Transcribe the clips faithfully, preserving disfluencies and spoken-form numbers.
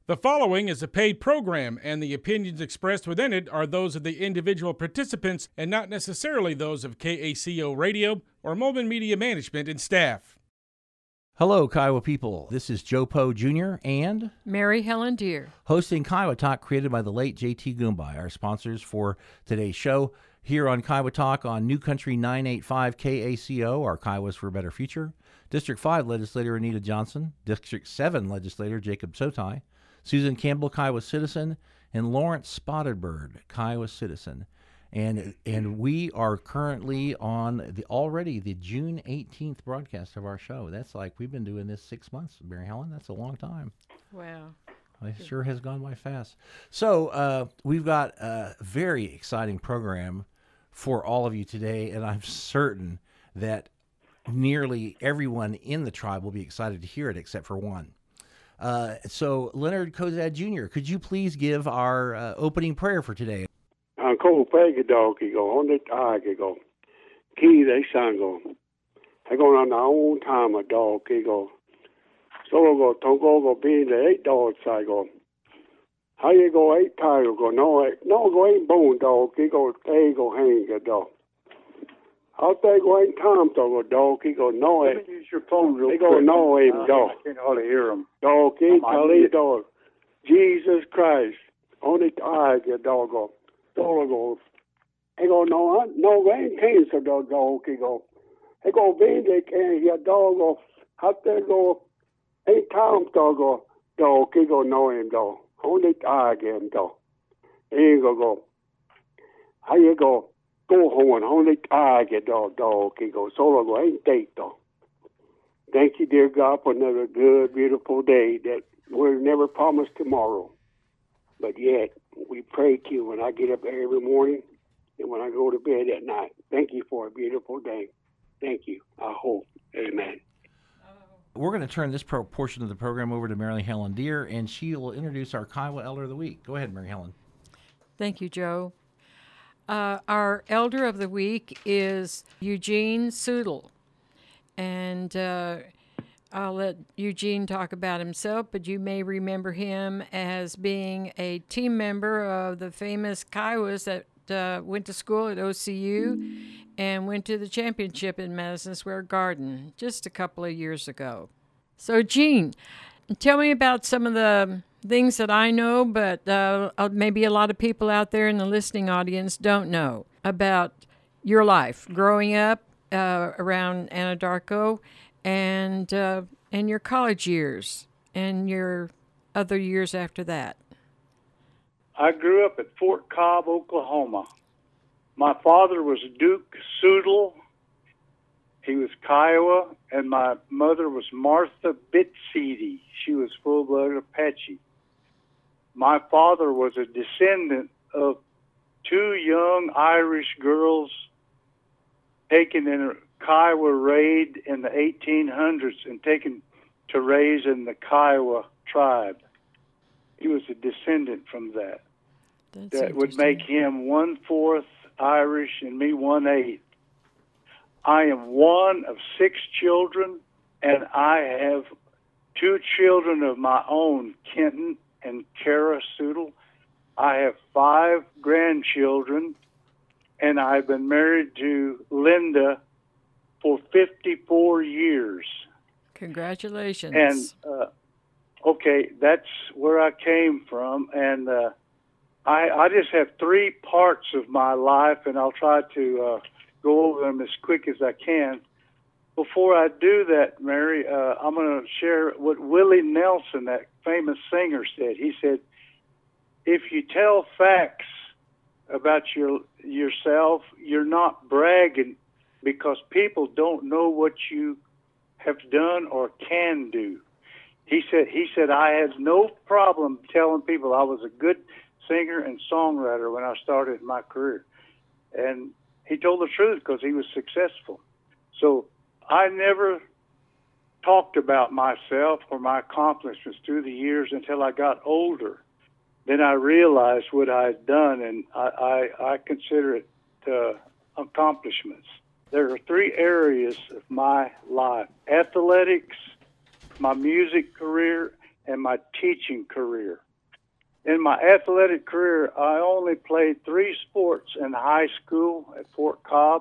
The following is a paid program, and the opinions expressed within it are those of the individual participants and not necessarily those of K A C O Radio or Moldman Media Management and staff. Hello, Kiowa people. This is Joe Poe Junior and Mary Helen Deere, hosting Kiowa Talk, created by the late J T Goombay, our sponsors for today's show. Here on Kiowa Talk on New Country nine eighty-five K A C O, our Kiowas for a Better Future. District five Legislator Anita Johnson, District seven Legislator Jacob Sotai, Susan Campbell, Kiowa Citizen, and Lawrence Spotted Bird, Kiowa Citizen. And and we are currently on the already the June eighteenth broadcast of our show. That's like, we've been doing this six months, Mary Helen. That's a long time. Wow. It sure has gone by fast. So uh, we've got a very exciting program for all of you today, and I'm certain that nearly everyone in the tribe will be excited to hear it, except for one. Uh, so, Leonard Kozad Junior, could you please give our uh, opening prayer for today? Han ko pege dog go on it age go. Key they sango. I go on our own time a dog go. So go to go go be the eight dogs I go. How you go eight tiger go no no go ain't bone dog go they go hang a dog. How they go ain't time to go dog go no it. Use your phone real they quick. go no him uh, dog. I can't hardly hear them. Dog he I'm tell dog. Jesus Christ on it age dog go. Dog go. He go no no go ain't cancer dog dog go. He go be they can hear dog go. How they go ain't time to go dog go no him dog. Only age him dog. He go go. How you go? Go home, only age dog dog he go. So go ain't date dog. Thank you, dear God, for another good, beautiful day that we're never promised tomorrow. But yet, we pray to you when I get up every morning and when I go to bed at night. Thank you for a beautiful day. Thank you. I hope. Amen. We're going to turn this pro- portion of the program over to Mary Helen Deere, and she will introduce our Kiowa Elder of the Week. Go ahead, Mary Helen. Thank you, Joe. Uh, our Elder of the Week is Eugene Soodle. And uh, I'll let Eugene talk about himself, but you may remember him as being a team member of the famous Kiowas that uh, went to school at O C U and went to the championship in Madison Square Garden just a couple of years ago. So, Gene, tell me about some of the things that I know, but uh, maybe a lot of people out there in the listening audience don't know about your life growing up uh, around Anadarko and uh, and your college years and your other years after that. I grew up at Fort Cobb, Oklahoma. My father was Duke Soodle. He was Kiowa, and my mother was Martha Bitseedy. She was full-blooded Apache. My father was a descendant of two young Irish girls taken in a Kiowa raid in the eighteen hundreds and taken to raise in the Kiowa tribe. He was a descendant from that. That's That would make him one-fourth Irish and me one-eighth. I am one of six children, and I have two children of my own, Kenton and Kara Soodle. I have five grandchildren, and I've been married to Linda for fifty-four years. Congratulations. And, uh, okay, that's where I came from. And uh, I, I just have three parts of my life, and I'll try to uh, go over them as quick as I can. Before I do that, Mary, uh, I'm going to share what Willie Nelson, that famous singer, said. He said, if you tell facts about your yourself, you're not bragging, because people don't know what you have done or can do. He said, he said, I had no problem telling people I was a good singer and songwriter when I started my career. And he told the truth because he was successful. So I never talked about myself or my accomplishments through the years until I got older. Then I realized what I had done, and I, I, I consider it uh, accomplishments. There are three areas of my life: athletics, my music career, and my teaching career. In my athletic career, I only played three sports in high school at Fort Cobb,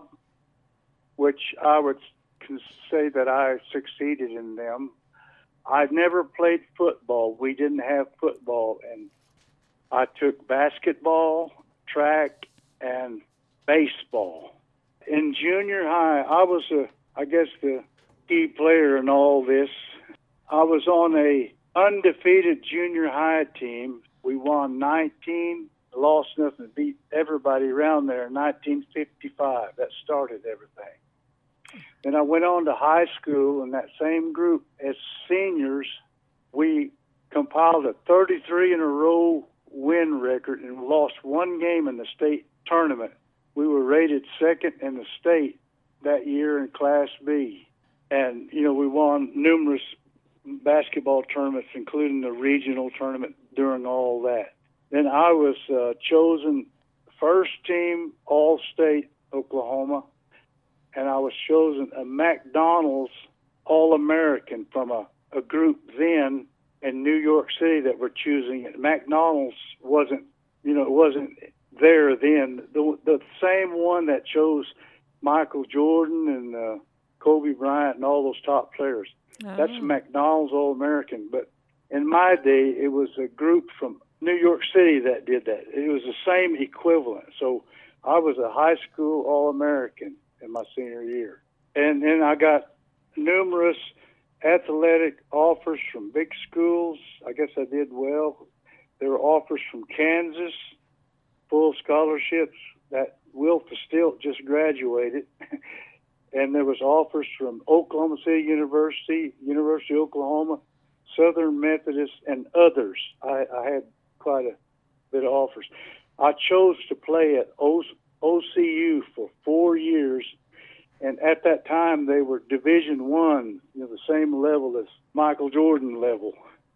which I would say that I succeeded in them. I never played football. We didn't have football, and I took basketball, track, and baseball. In junior high, I was, a, I guess, the key player in all this. I was on a undefeated junior high team. We won nineteen, lost nothing, beat everybody around there in nineteen fifty-five. That started everything. Then I went on to high school, and that same group as seniors, we compiled a thirty-three in a row win record and lost one game in the state tournament. We were rated second in the state that year in Class B. And, you know, we won numerous basketball tournaments, including the regional tournament during all that. Then I was uh, chosen first team All-State Oklahoma, and I was chosen a McDonald's All-American from a, a group then in New York City that were choosing it. McDonald's wasn't, you know, it wasn't there then. The, the same one that chose Michael Jordan and uh, Kobe Bryant and all those top players. Oh. That's McDonald's All-American. But in my day, it was a group from New York City that did that. It was the same equivalent. So I was a high school All-American in my senior year. And then I got numerous athletic offers from big schools. I guess I did well. There were offers from Kansas, full scholarships. That Will Stilt just graduated. And there was offers from Oklahoma City University, University of Oklahoma, Southern Methodist, and others. I, I had quite a bit of offers. I chose to play at o- OCU for four years, and at that time they were Division One, you know, the same level as Michael Jordan level,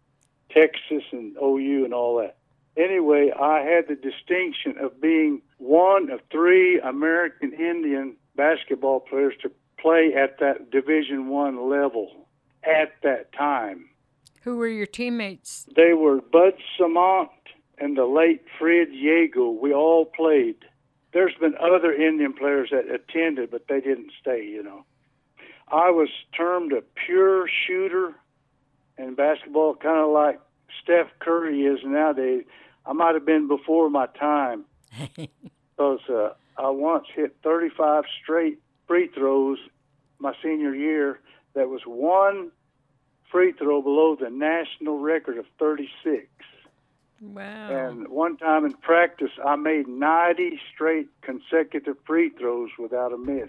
Texas and O U and all that. Anyway, I had the distinction of being one of three American Indian basketball players to play at that Division One level at that time. Who were your teammates? They were Bud Samant and the late Fred Yago. We all played. There's been other Indian players that attended, but they didn't stay, you know. I was termed a pure shooter in basketball, kind of like Steph Curry is nowadays. I might have been before my time because uh, I once hit thirty-five straight free throws my senior year. That was one free throw below the national record of thirty-six. Wow. And one time in practice, I made ninety straight consecutive free throws without a miss.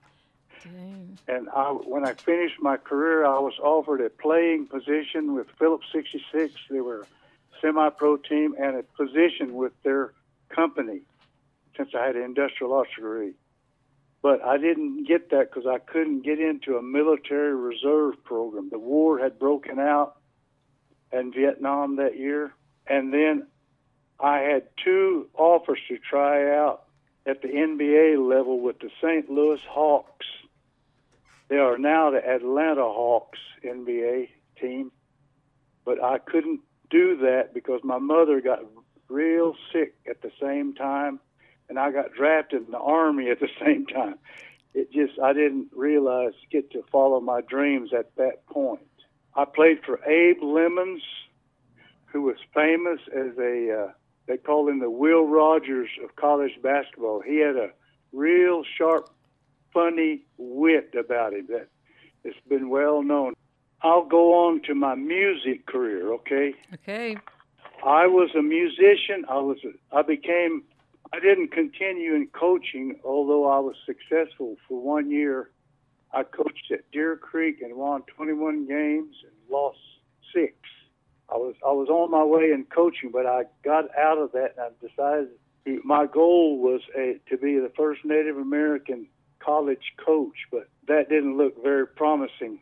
Dang. And I, when I finished my career, I was offered a playing position with Phillips sixty-six. They were a semi-pro team, and a position with their company since I had an industrial arts degree. But I didn't get that because I couldn't get into a military reserve program. The war had broken out in Vietnam that year. And then I had two offers to try out at the N B A level with the Saint Louis Hawks. They are now the Atlanta Hawks N B A team. But I couldn't do that because my mother got real sick at the same time, and I got drafted in the Army at the same time. It just, I didn't realize, get to follow my dreams at that point. I played for Abe Lemons, who was famous as a, uh, they called him the Will Rogers of college basketball. He had a real sharp, funny wit about him that has been well known. I'll go on to my music career, okay? Okay. I was a musician. I was. A, I became, I didn't continue in coaching, although I was successful for one year. I coached at Deer Creek and won twenty-one games and lost six. I was I was on my way in coaching, but I got out of that, and I decided my goal was a, to be the first Native American college coach, but that didn't look very promising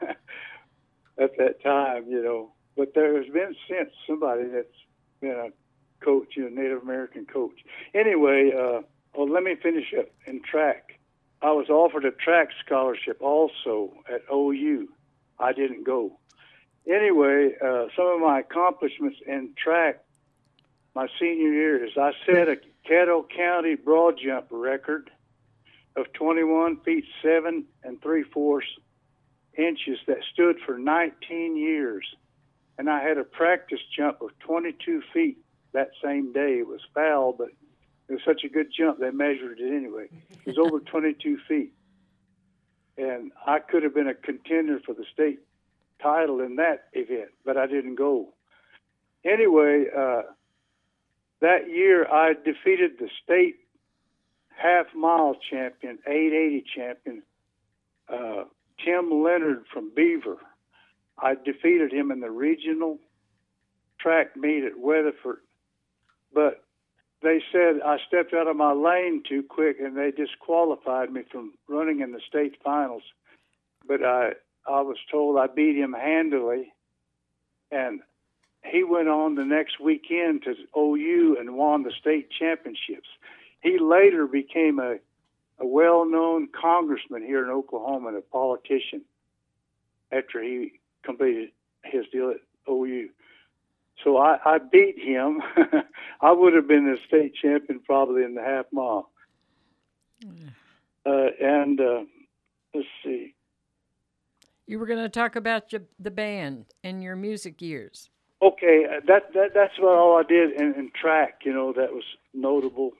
at that time, you know. But there has been since somebody that's been a coach, you know, Native American coach. Anyway, uh, well, let me finish up in track. I was offered a track scholarship also at O U. I didn't go. anyway, uh, some of my accomplishments in track my senior year is I set a Caddo County broad jump record of twenty-one feet seven and three fourths inches that stood for nineteen years. And I had a practice jump of twenty-two feet that same day. It was foul, but it was such a good jump they measured it anyway. It was over twenty-two feet. And I could have been a contender for the state title in that event, but I didn't go. Anyway, uh, that year I defeated the state half mile champion, eight eighty champion, uh, Tim Leonard from Beaver. I defeated him in the regional track meet at Weatherford, but they said I stepped out of my lane too quick and they disqualified me from running in the state finals. But I, I was told I beat him handily, and he went on the next weekend to O U and won the state championships. He later became a, a well-known congressman here in Oklahoma and a politician after he completed his deal at O U. So I, I beat him. I would have been a state champion probably in the half mile. Mm. Uh, and uh, let's see. You were going to talk about your, the band and your music years. Okay, that, that that's about all I did in, in track, you know, that was notable.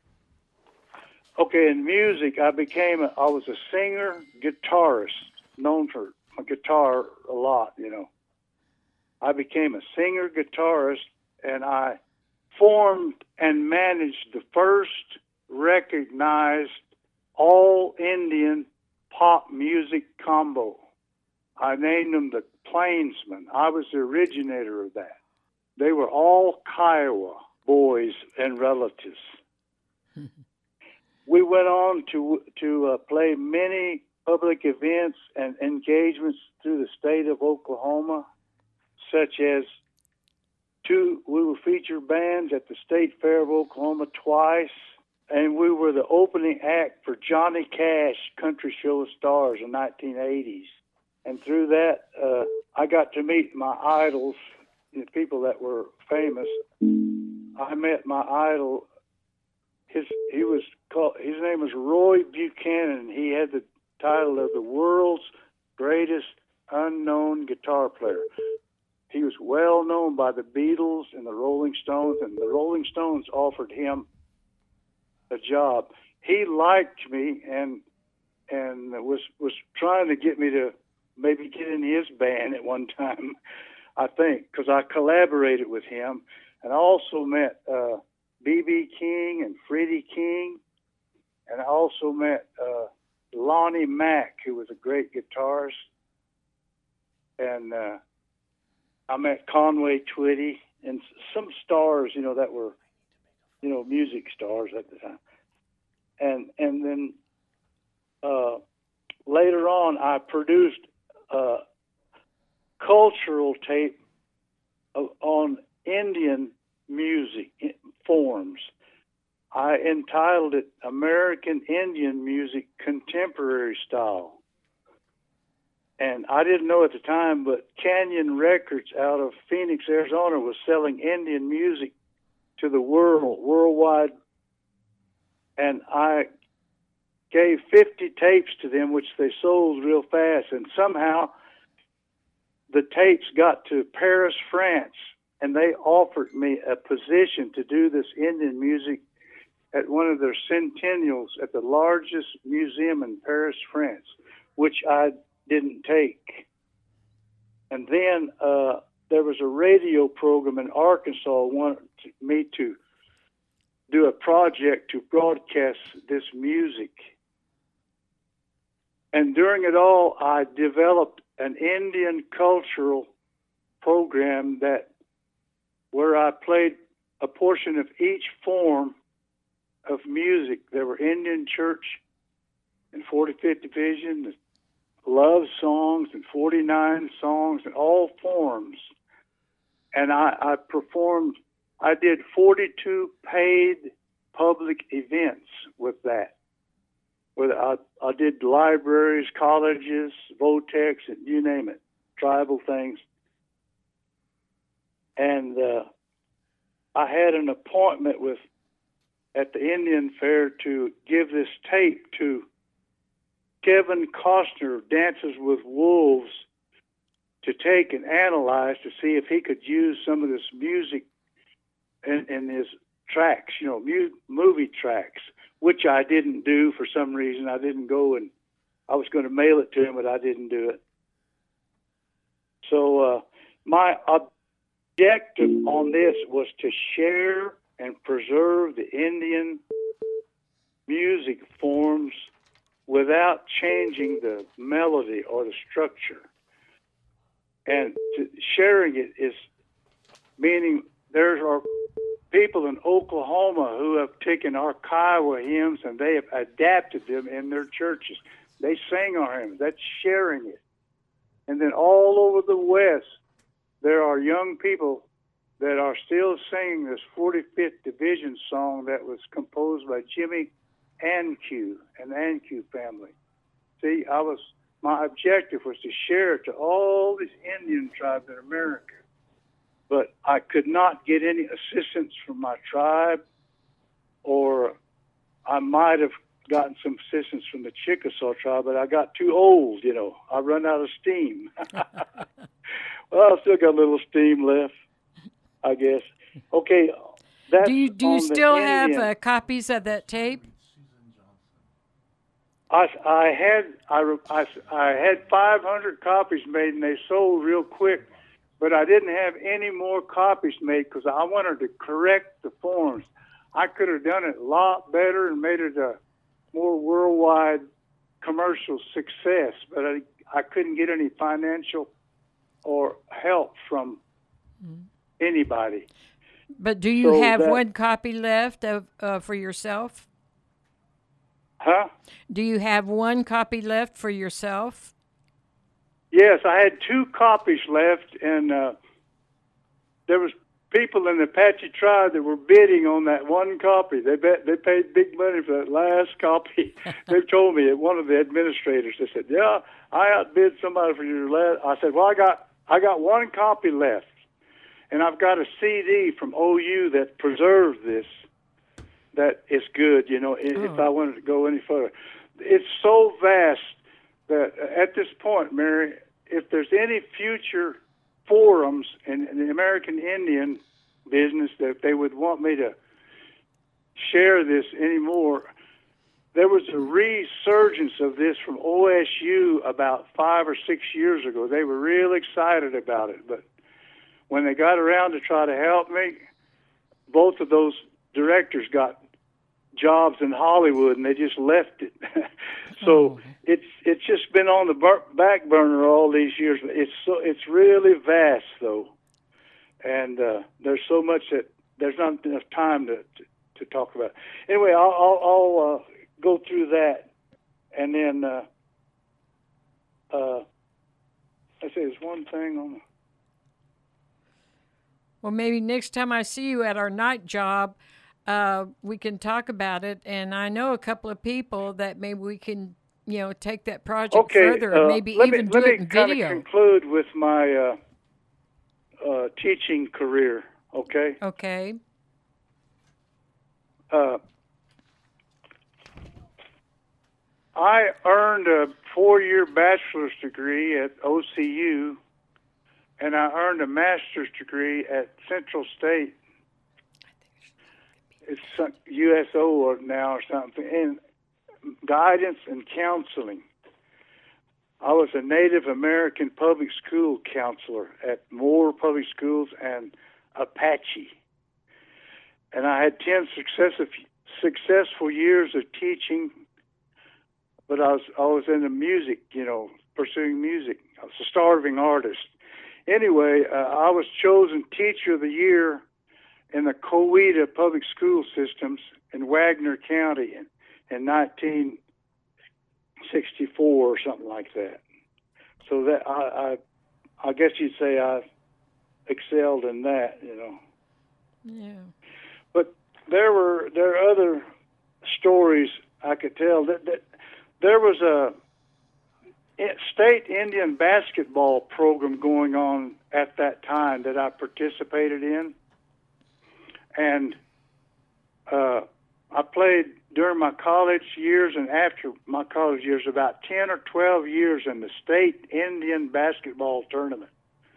Okay, in music, I became, a, I was a singer, guitarist, known for my guitar a lot, you know. I became a singer, guitarist, and I formed and managed the first recognized all-Indian pop music combo. I named them the Plainsmen. I was the originator of that. They were all Kiowa boys and relatives. We went on to to uh, play many public events and engagements through the state of Oklahoma, such as two, we were featured bands at the State Fair of Oklahoma twice, and we were the opening act for Johnny Cash Country Show of Stars in the nineteen eighties. And through that, uh, I got to meet my idols, the people that were famous. I met my idol. His he was called. His name was Roy Buchanan. He had the title of the world's greatest unknown guitar player. He was well known by the Beatles and the Rolling Stones, and the Rolling Stones offered him a job. He liked me and and was was trying to get me to maybe get in his band at one time, I think, because I collaborated with him. And I also met uh, B B King and Freddie King, and I also met uh, Lonnie Mack, who was a great guitarist, and uh, I met Conway Twitty and some stars, you know, that were, you know, music stars at the time. And and then uh, later on, I produced a cultural tape of, on Indian music forms. I entitled it American Indian Music Contemporary Style. And I didn't know at the time, but Canyon Records out of Phoenix, Arizona was selling Indian music to the world, worldwide. And I gave fifty tapes to them, which they sold real fast. And somehow the tapes got to Paris, France, and they offered me a position to do this Indian music at one of their centennials at the largest museum in Paris, France, which I didn't take. And then uh, there was a radio program in Arkansas wanted me to do a project to broadcast this music. And during it all, I developed an Indian cultural program that where I played a portion of each form of music. There were Indian church and forty-fifth Division, love songs and forty-nine songs and all forms. And I, I performed, I did forty-two paid public events with that. Where I, I did libraries, colleges, Votex, and you name it, tribal things. and uh, I had an appointment with at the Indian Fair to give this tape to Kevin Costner, Dances with Wolves, to take and analyze to see if he could use some of this music in, in his tracks, you know, mu- movie tracks, which I didn't do for some reason. I didn't go, and I was going to mail it to him, but I didn't do it. So uh, my objective on this was to share and preserve the Indian music forms without changing the melody or the structure. And to, sharing it is meaning there are people in Oklahoma who have taken our Kiowa hymns and they have adapted them in their churches. They sing our hymns. That's sharing it. And then all over the West, there are young people that are still singing this forty-fifth Division song that was composed by Jimmy Ankew and the Ankew family. See, I was my objective was to share it to all these Indian tribes in America. But I could not get any assistance from my tribe, or I might have gotten some assistance from the Chickasaw tribe, but I got too old, you know. I run out of steam. Well, I still got a little steam left, I guess. Okay, that's Do you do you still have uh, copies of that tape? I, I had I, I, I had five hundred copies made, and they sold real quick. But I didn't have any more copies made because I wanted to correct the forms. I could have done it a lot better and made it a more worldwide commercial success, but I, I couldn't get any financial or help from mm. anybody. But do you so have that, one copy left of uh, for yourself? Huh? Do you have one copy left for yourself? Yes, I had two copies left, and uh, there was people in the Apache tribe that were bidding on that one copy. They bet they paid big money for that last copy. They told me, one of the administrators, they said, "Yeah, I outbid somebody for your last." I said, "Well, I got I got one copy left, and I've got a C D from O U that preserves this. That is good, you know. If oh. I wanted to go any further, it's so vast that at this point, Mary, if there's any future forums in, in the American Indian business that they would want me to share this anymore, there was a resurgence of this from O S U about five or six years ago. They were real excited about it, but when they got around to try to help me, both of those directors got jobs in Hollywood and they just left it. So it's it's just been on the bur- back burner all these years. It's so it's really vast though, and uh, there's so much that there's not enough time to to, to talk about. Anyway, I'll I'll, I'll uh, go through that, and then uh, uh, I say there's one thing on. The... Well, maybe next time I see you at our night job, uh, we can talk about it. And I know a couple of people that maybe we can, you know, take that project okay, further, uh, maybe let even me, do let it in me kind video. of conclude with my uh, uh, teaching career. Okay. Okay. Uh, I earned a four-year bachelor's degree at O C U, and I earned a master's degree at Central State. It's U S O now or something, in guidance and counseling. I was a Native American public school counselor at Moore Public Schools and Apache. And I had ten successive, successful years of teaching, but I was always into music, you know, pursuing music. I was a starving artist. Anyway, uh, I was chosen Teacher of the Year in the Coweta Public School Systems in Wagner County in, in nineteen sixty-four or something like that. So that I, I, I guess you'd say I excelled in that, you know. Yeah. But there were there are other stories I could tell. That, that there was a state Indian basketball program going on at that time that I participated in. And uh, I played during my college years and after my college years about ten or twelve years in the state Indian basketball tournament.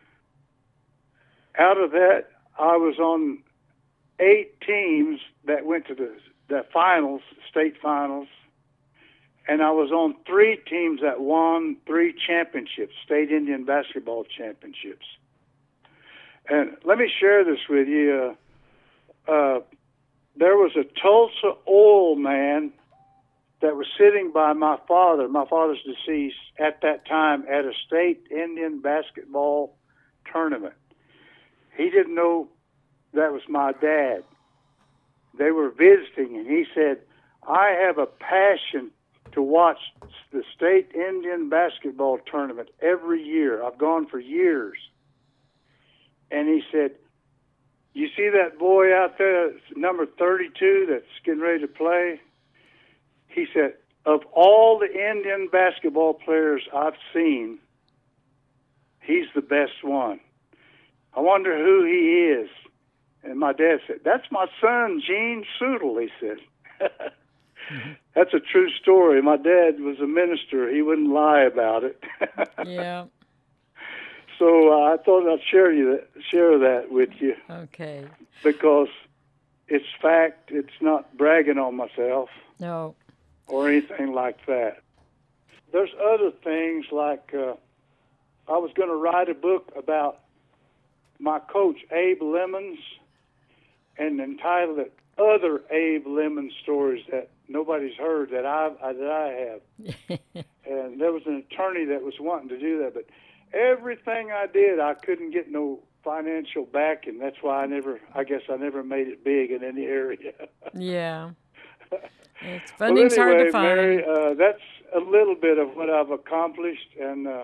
Out of that, I was on eight teams that went to the, the finals, state finals, and I was on three teams that won three championships, state Indian basketball championships. And let me share this with you. Uh, uh, there was a Tulsa oil man that was sitting by my father. My father's deceased at that time at a state Indian basketball tournament. He didn't know that was my dad. They were visiting, and he said, I have a passion to watch the state Indian basketball tournament every year. I've gone for years. And he said, you see that boy out there, number thirty-two, that's getting ready to play? He said, of all the Indian basketball players I've seen, he's the best one. I wonder who he is. And my dad said, that's my son, Gene Sudel, he said. Mm-hmm. That's a true story. My dad was a minister. He wouldn't lie about it. Yeah. So uh, I thought I'd share you that, share that with you. Okay. Because it's fact. It's not bragging on myself. No. Or anything like that. There's other things like uh, I was going to write a book about my coach, Abe Lemons, and entitle it Other Abe Lemons Stories That Nobody's Heard That I that I have. And there was an attorney that was wanting to do that, but everything I did, I couldn't get no financial backing. That's why I never, I guess I never made it big in any area. Yeah. It's funding's well, anyway, hard to find. Mary, uh, that's a little bit of what I've accomplished, and uh,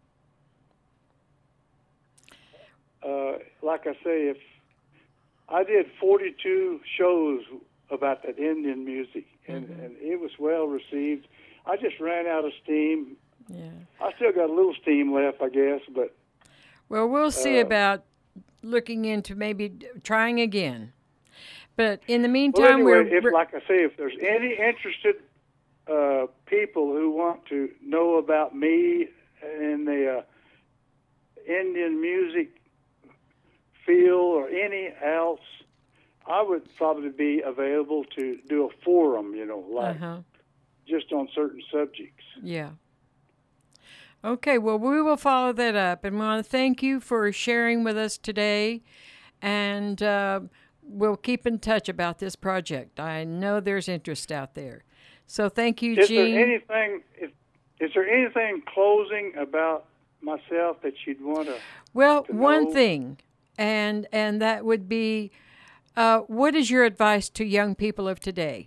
uh, like I say, if I did forty-two shows about that Indian music, and, mm-hmm. and it was well received. I just ran out of steam. Yeah. I still got a little steam left, I guess, but well, we'll see uh, about looking into maybe trying again. But in the meantime, well, anyway, we're, if, we're like I say, if there's any interested uh, people who want to know about me in the uh, Indian music field or any else, I would probably be available to do a forum, you know, like uh-huh. just on certain subjects. Yeah. Okay, well, we will follow that up, and we want to thank you for sharing with us today, and uh, we'll keep in touch about this project. I know there's interest out there. So thank you, is Gene. There anything, is, is there anything closing about myself that you'd want to Well, to one know? thing, and and that would be, uh, what is your advice to young people of today?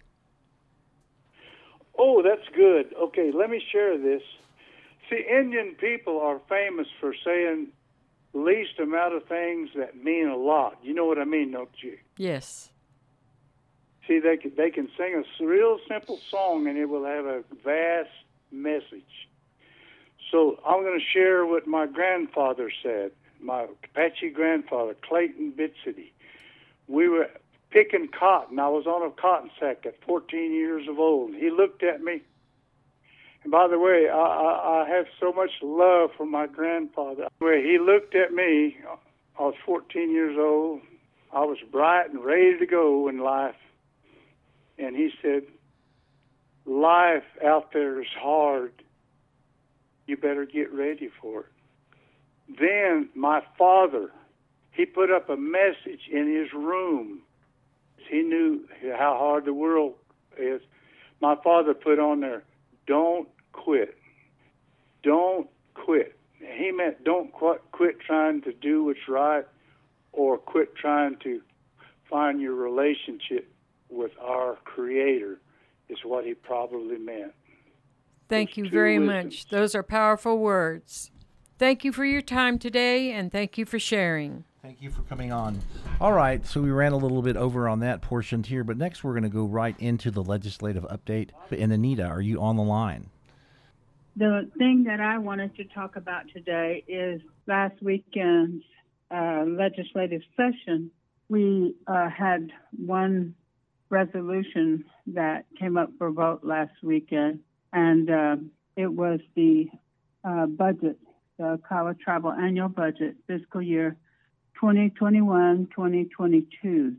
Oh, that's good. Okay, let me share this. See, Indian people are famous for saying least amount of things that mean a lot. You know what I mean, don't you? Yes. See, they can, they can sing a real simple song and it will have a vast message. So I'm going to share what my grandfather said, my Apache grandfather, Clayton Bitsity. We were picking cotton. I was on a cotton sack at fourteen years of old. He looked at me. And by the way, I, I, I have so much love for my grandfather. Where he looked at me, I was fourteen years old. I was bright and ready to go in life. And he said, life out there is hard. You better get ready for it. Then my father, he put up a message in his room. He knew how hard the world is. My father put on there, don't quit. Don't quit. He meant don't quit, quit trying to do what's right or quit trying to find your relationship with our Creator is what he probably meant. Thank Those you two very wisdoms. much. Those are powerful words. Thank you for your time today, and thank you for sharing. Thank you for coming on. All right, so we ran a little bit over on that portion here, but next we're going to go right into the legislative update. And Anita, are you on the line? The thing that I wanted to talk about today is last weekend's uh, legislative session, we uh, had one resolution that came up for vote last weekend, and uh, it was the uh, budget, the Kiowa Tribal Annual Budget, fiscal year twenty twenty-one twenty twenty-two.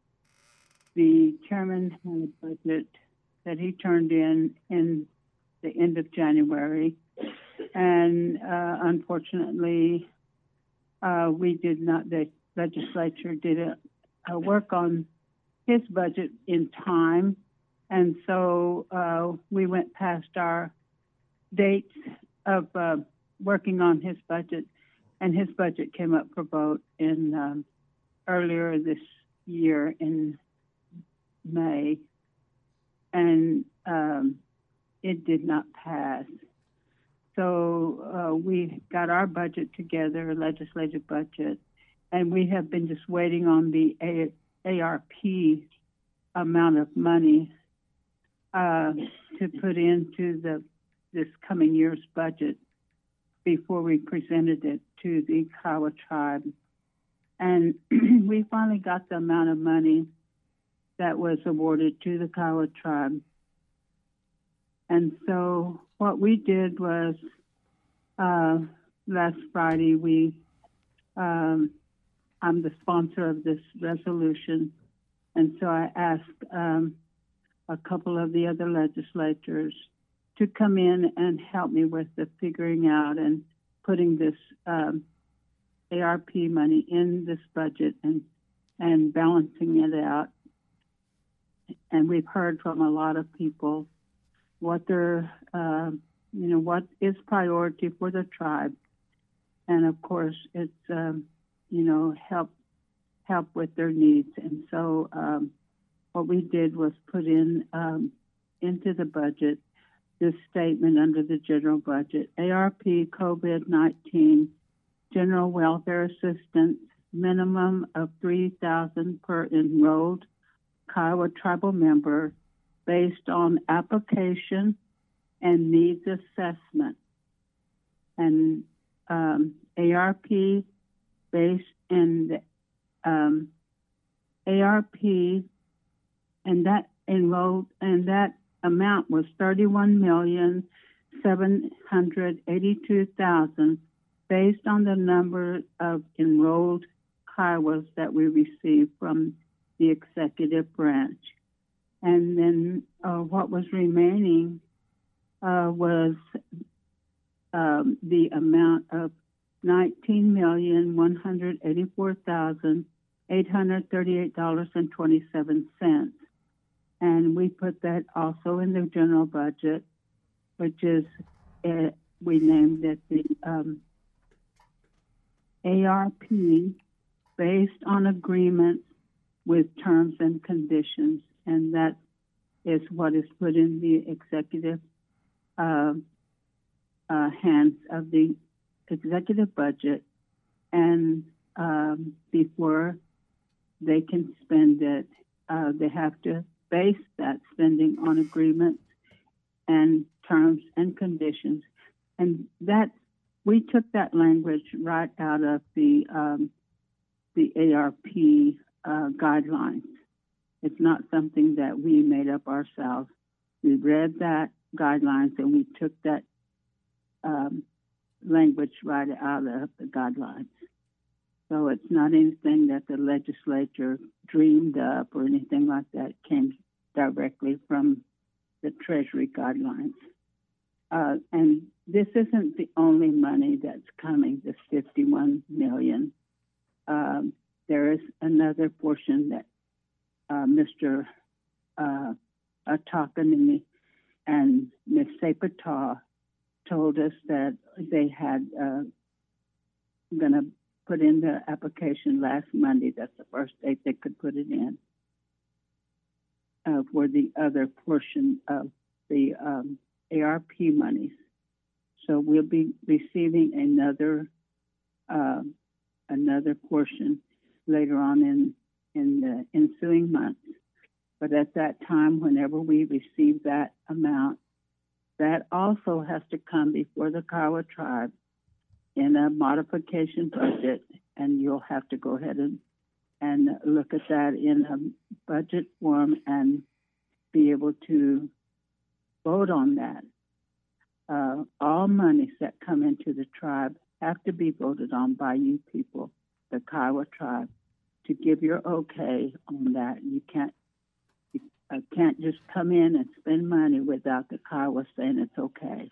The chairman had a budget that he turned in in the end of January, and uh, unfortunately, uh, we did not, the legislature didn't uh, work on his budget in time, and so uh, we went past our dates of uh, working on his budget, and his budget came up for vote in um, earlier this year in May, and um, it did not pass. So uh, we got our budget together, legislative budget, and we have been just waiting on the A- ARP amount of money uh, to put into the this coming year's budget before we presented it to the Kiowa tribe. And we finally got the amount of money that was awarded to the Kiowa tribe. And so what we did was uh, last Friday, we um, I'm the sponsor of this resolution, and so I asked um, a couple of the other legislators to come in and help me with the figuring out and putting this um, A R P money in this budget and and balancing it out. And we've heard from a lot of people what their, uh, you know, what is priority for the tribe. And of course, it's, um, you know, help help with their needs. And so um, what we did was put in um, into the budget this statement under the general budget: A R P COVID nineteen general welfare assistance, minimum of three thousand dollars per enrolled Kiowa tribal member based on application and needs assessment. And um, A R P based in um, A R P, and that enrolled, and that amount was thirty-one million seven hundred eighty-two thousand based on the number of enrolled Kiowas that we received from the executive branch. And then uh, what was remaining uh, was um, the amount of nineteen million one hundred eighty-four thousand eight hundred thirty-eight dollars and twenty-seven cents. And we put that also in the general budget, which is, uh, we named it the um, A R P based on agreements with terms and conditions. And that is what is put in the executive uh, uh, hands of the executive budget. And um, before they can spend it, uh, they have to base that spending on agreements and terms and conditions. And that, we took that language right out of the um, the A R P uh, guidelines. It's not something that we made up ourselves. We read that guidelines and we took that um, language right out of the guidelines. So it's not anything that the legislature dreamed up or anything like that. It came directly from the Treasury guidelines. Uh, and this isn't the only money that's coming, this fifty-one million dollars. Um, there is another portion that uh, Mister Uh, Atakanini and Miz Sepata told us that they had uh, going to put in the application last Monday. That's the first date they could put it in uh, for the other portion of the um, A R P monies. So we'll be receiving another uh, another portion later on in in the ensuing months. But at that time, whenever we receive that amount, that also has to come before the Kiowa tribe in a modification budget and you'll have to go ahead and, and look at that in a budget form and be able to vote on that. Uh, all monies that come into the tribe have to be voted on by you people, the Kiowa tribe, to give your okay on that. You can't you uh, can't just come in and spend money without the Kiowa saying it's okay.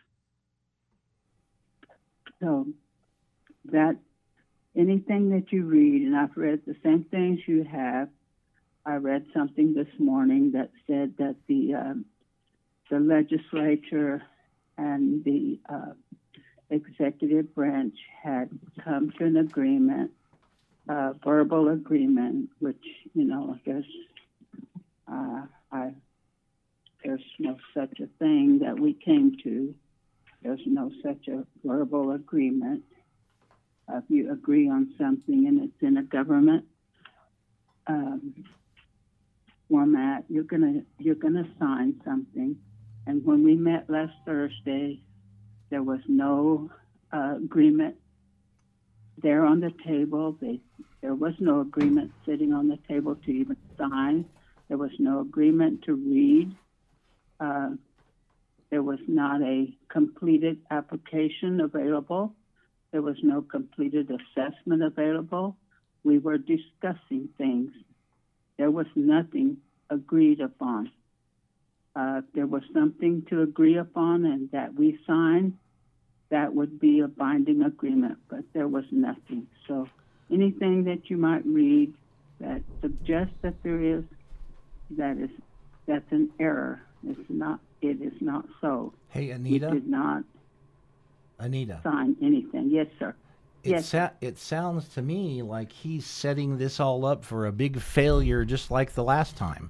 So that anything that you read, and I've read the same things you have. I read something this morning that said that the um, the legislature and the uh, executive branch had come to an agreement, uh, verbal agreement, which, you know, there's, uh, I, there's no such a thing that we came to. There's no such a verbal agreement. Uh, if you agree on something and it's in a government um, format, you're gonna you're gonna sign something. And when we met last Thursday, there was no uh, agreement there on the table. They, there was no agreement sitting on the table to even sign. There was no agreement to read. Uh, there was not a completed application available. There was no completed assessment available. We were discussing things. There was nothing agreed upon. Uh, if there was something to agree upon and that we signed, that would be a binding agreement, but there was nothing. So anything that you might read that suggests that there is, that is, that's an error. It's not, it is not so. Hey, Anita. We did not Anita. sign anything. Yes, sir. It, yes. sa- it sounds to me like he's setting this all up for a big failure just like the last time.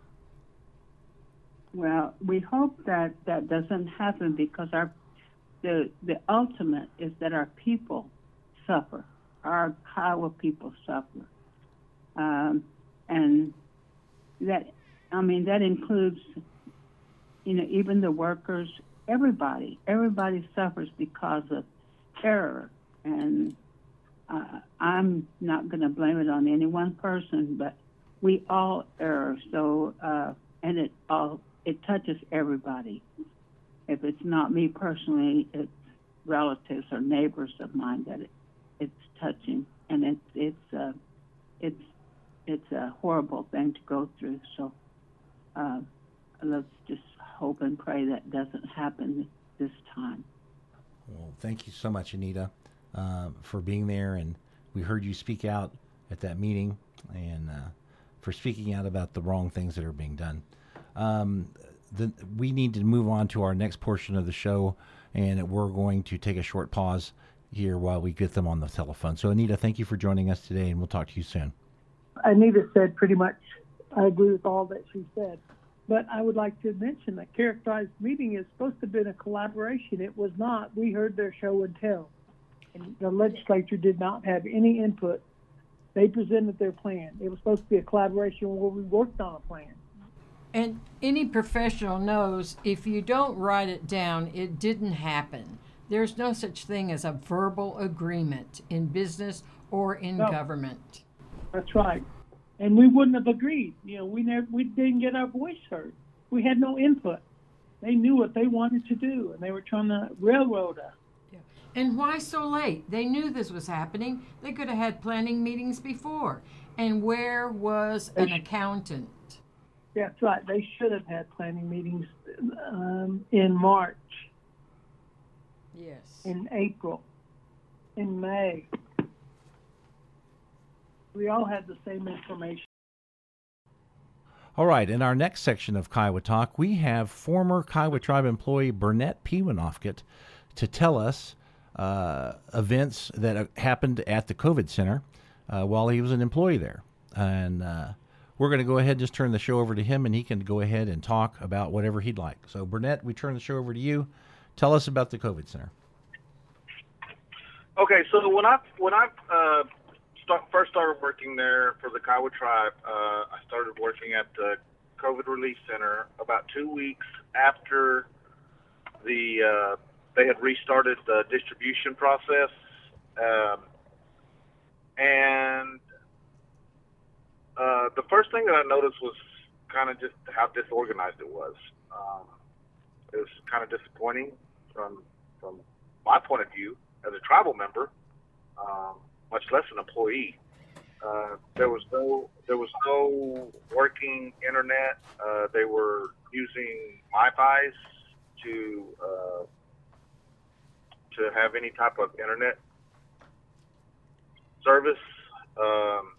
Well, we hope that that doesn't happen because our the the ultimate is that our people suffer, our Kiowa people suffer, um, and that I mean that includes, you know, even the workers. Everybody, everybody suffers because of terror, and uh, I'm not going to blame it on any one person, but we all err. So, uh, and it all. It touches everybody. If it's not me personally, it's relatives or neighbors of mine that it, it's touching, and it's it's uh, it's it's a horrible thing to go through. So uh, let's just hope and pray that doesn't happen this time. Well, thank you so much, Anita, uh, for being there, and we heard you speak out at that meeting, and uh, for speaking out about the wrong things that are being done. Um, the, we need to move on to our next portion of the show, and we're going to take a short pause here while we get them on the telephone. So, Anita, thank you for joining us today, and we'll talk to you soon. Anita said pretty much, I agree with all that she said. But I would like to mention that characterized meeting is supposed to have been a collaboration. It was not. We heard their show and tell. And the legislature did not have any input. They presented their plan. It was supposed to be a collaboration where we worked on a plan. And any professional knows if you don't write it down, it didn't happen. There's no such thing as a verbal agreement in business or in No. government. That's right. And we wouldn't have agreed. You know, we never, we didn't get our voice heard. We had no input. They knew what they wanted to do, and they were trying to railroad us. Yeah. And why so late? They knew this was happening. They could have had planning meetings before. And where was an accountant? That's right. They should have had planning meetings um, in March, Yes. in April, in May. We all had the same information. All right, in our next section of Kiowa Talk, we have former Kiowa Tribe employee Burnett Pewanofket to tell us uh, events that uh, happened at the COVID Center uh, while he was an employee there. And uh, we're going to go ahead and just turn the show over to him, and he can go ahead and talk about whatever he'd like. So, Burnett, we turn the show over to you. Tell us about the COVID Center. Okay, so when I when I uh, start, first started working there for the Kiowa Tribe, uh, I started working at the COVID Relief Center about two weeks after the uh, they had restarted the distribution process, um, and uh, the first thing that I noticed was kind of just how disorganized it was. Um, it was kind of disappointing from from my point of view as a tribal member, um, much less an employee. Uh, there was no there was no working internet. Uh, they were using MiFi's to uh, to have any type of internet service. Um,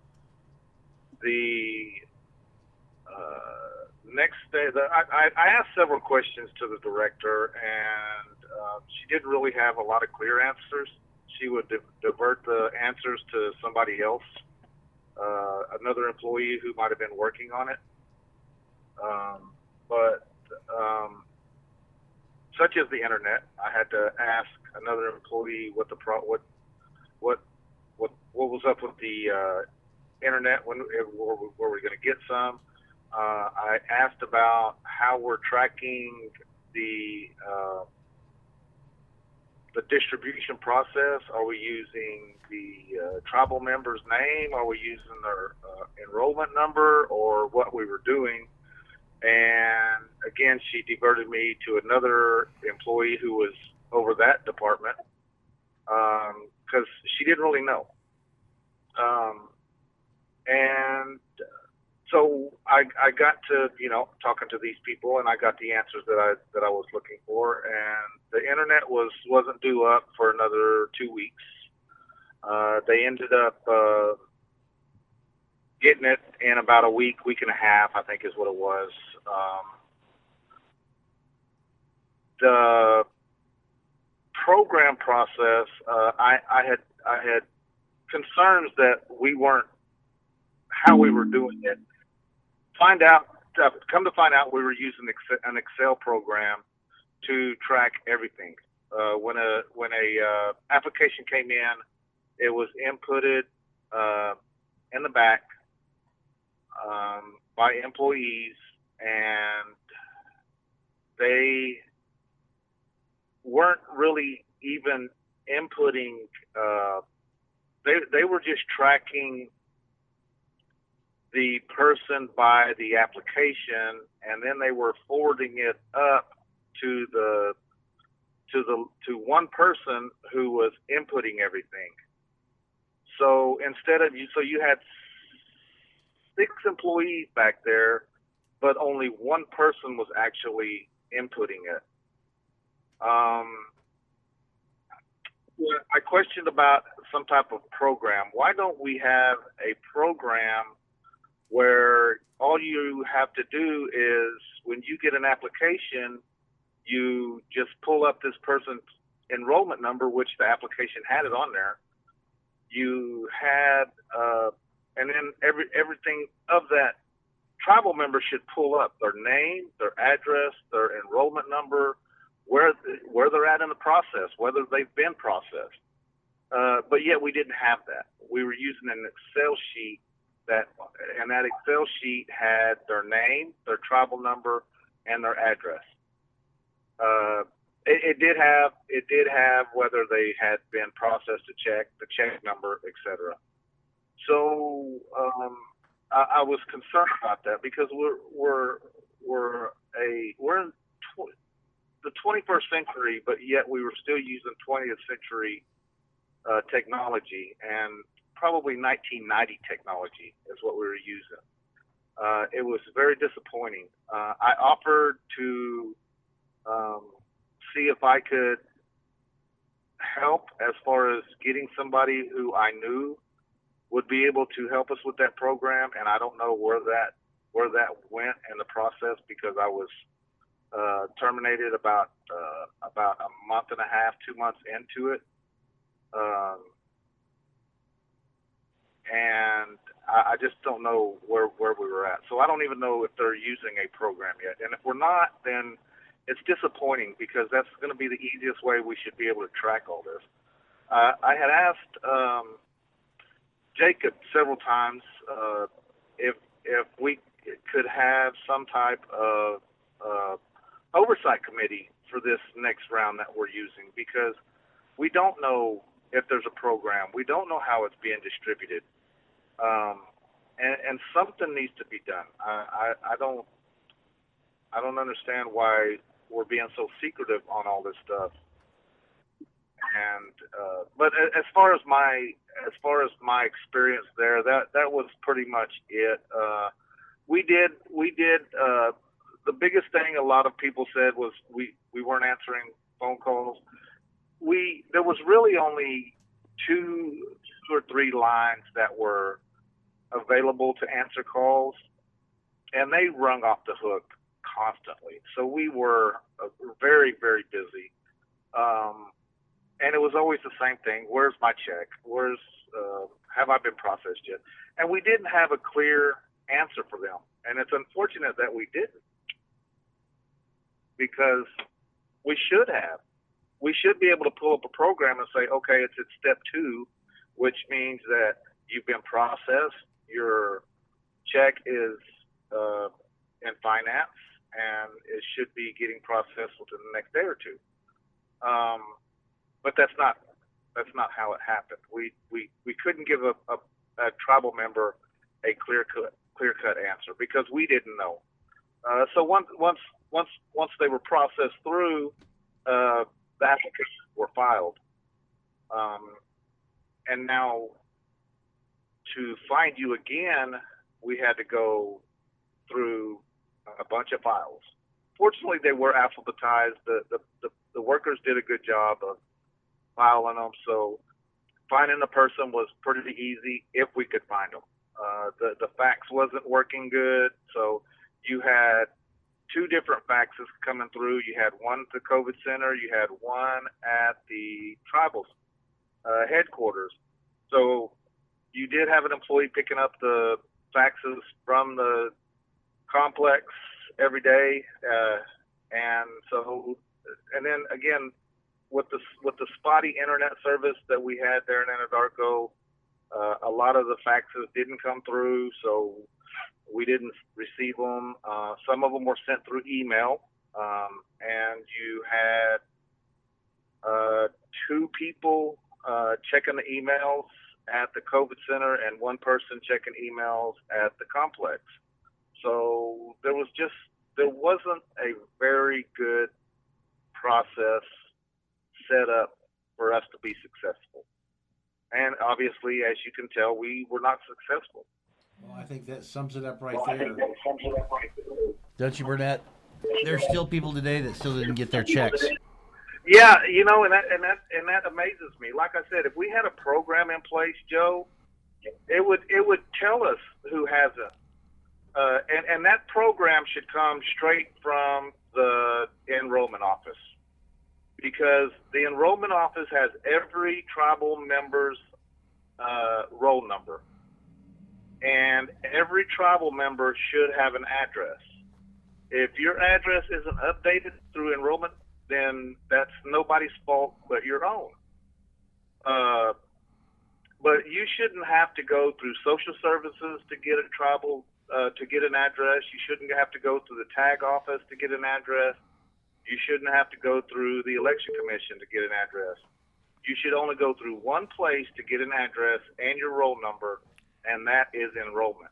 the uh, next day, the, I, I asked several questions to the director, and uh, she didn't really have a lot of clear answers. She would di- divert the answers to somebody else, uh, another employee who might have been working on it. Um, but um, such as the internet, I had to ask another employee what the pro- what what what what was up with the uh, internet. When were, were we going to get some? Uh, I asked about how we're tracking the uh, the distribution process. Are we using the uh, tribal member's name? Are we using their uh, enrollment number, or what we were doing? And again, she diverted me to another employee who was over that department because um, she didn't really know. Um, and so I, I got to, you know, talking to these people, and I got the answers that I that I was looking for. And the internet was wasn't due up for another two weeks. Uh, they ended up uh, getting it in about a week, week and a half, I think is what it was. Um, the program process, uh, I, I had I had concerns that we weren't how we were doing it. Find out, uh, come to find out, we were using an Excel program to track everything. Uh, when a when a uh, application came in, it was inputted uh, in the back um, by employees, and they weren't really even inputting. Uh, they they were just tracking the person by the application, and then they were forwarding it up to the to the to one person who was inputting everything. So instead of you, so you had six employees back there, but only one person was actually inputting it. Um, I questioned about some type of program. Why don't we have a program where all you have to do is, when you get an application, you just pull up this person's enrollment number, which the application had it on there. You had, uh, and then every everything of that tribal member should pull up their name, their address, their enrollment number, where where they're at in the process, whether they've been processed. Uh, but yet we didn't have that. We were using an Excel sheet. That and that Excel sheet had their name, their tribal number, and their address. Uh, it, it did have it did have whether they had been processed, a check, the check number, et cetera. So um, I, I was concerned about that because we're we're we're a we're in tw- the twenty-first century, but yet we were still using twentieth century uh, technology, and probably nineteen ninety technology is what we were using. Uh, it was very disappointing. Uh, I offered to um, see if I could help as far as getting somebody who I knew would be able to help us with that program, and I don't know where that where that went in the process because I was uh, terminated about uh, about a month and a half, two months into it. Um, And I, I just don't know where, where we were at. So I don't even know if they're using a program yet. And if we're not, then it's disappointing because that's going to be the easiest way we should be able to track all this. Uh, I had asked um, Jacob several times uh, if if we could have some type of uh, oversight committee for this next round that we're using because we don't know if there's a program. We don't know how it's being distributed. Um, and, and something needs to be done. I, I, I don't I don't understand why we're being so secretive on all this stuff. And uh, but as far as my as far as my experience there, that that was pretty much it. Uh, we did we did uh, the biggest thing a lot of people said was we, we weren't answering phone calls. We there was really only two two or three lines that were available to answer calls, and they rung off the hook constantly. So we were uh, very very busy. Um, And it was always the same thing. Where's my check? Where's, uh, have I been processed yet? And we didn't have a clear answer for them. And it's unfortunate that we didn't, because we should have. We should be able to pull up a program and say, okay, it's at step two, which means that you've been processed. Your check is uh, in finance, and it should be getting processed within the next day or two. Um, But that's not that's not how it happened. We we, we couldn't give a, a, a tribal member a clear cut clear cut answer because we didn't know. Uh, so once once once once they were processed through, uh, the applications were filed, um, and now to find you again, we had to go through a bunch of files. Fortunately, they were alphabetized. The the, the, the workers did a good job of filing them, so finding the person was pretty easy if we could find them. Uh, the the fax wasn't working good, so you had two different faxes coming through. You had one at the COVID Center, you had one at the tribal uh, headquarters. So you did have an employee picking up the faxes from the complex every day, uh, and so and then again. With the with the spotty internet service that we had there in Anadarko, uh, a lot of the faxes didn't come through, so we didn't receive them. Uh, some of them were sent through email, um, and you had uh, two people uh, checking the emails at the COVID Center and one person checking emails at the complex. So there was just there wasn't a very good process set up for us to be successful. And obviously, as you can tell, we were not successful. Well, I think that sums it up right there. Don't you, Burnett? There's still people today that still didn't get their checks. Yeah, you know, and that and that and that amazes me. Like I said, if we had a program in place, Joe, it would it would tell us who hasn't. Uh, and and that program should come straight from the enrollment office, because the enrollment office has every tribal member's uh, roll number, and every tribal member should have an address. If your address isn't updated through enrollment, then that's nobody's fault but your own. Uh, but you shouldn't have to go through social services to get a tribal, uh, to get an address. You shouldn't have to go through the tag office to get an address. You shouldn't have to go through the election commission to get an address. You should only go through one place to get an address and your roll number, and that is enrollment.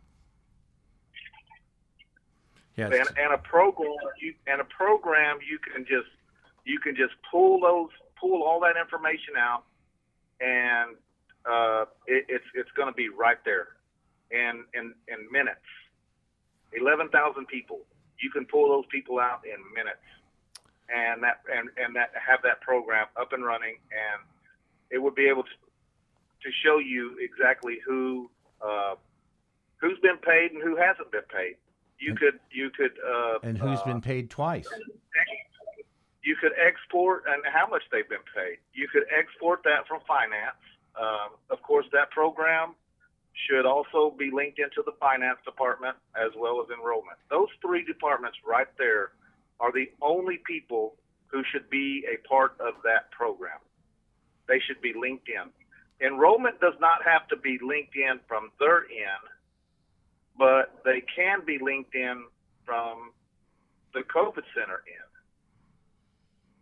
Yes. And, and a program, you, and a program, you can just you can just pull those, pull all that information out, and uh, it, it's it's going to be right there, in in in minutes. Eleven thousand people, you can pull those people out in minutes, and that and and that have that program up and running, and it would be able to to show you exactly who uh, who's been paid and who hasn't been paid. You could, you could, uh, and who's uh, been paid twice. You could export and how much they've been paid. You could export that from finance. Um, of course, that program should also be linked into the finance department as well as enrollment. Those three departments right there are the only people who should be a part of that program. They should be linked in. Enrollment does not have to be linked in from their end, but they can be linked in from the COVID Center end.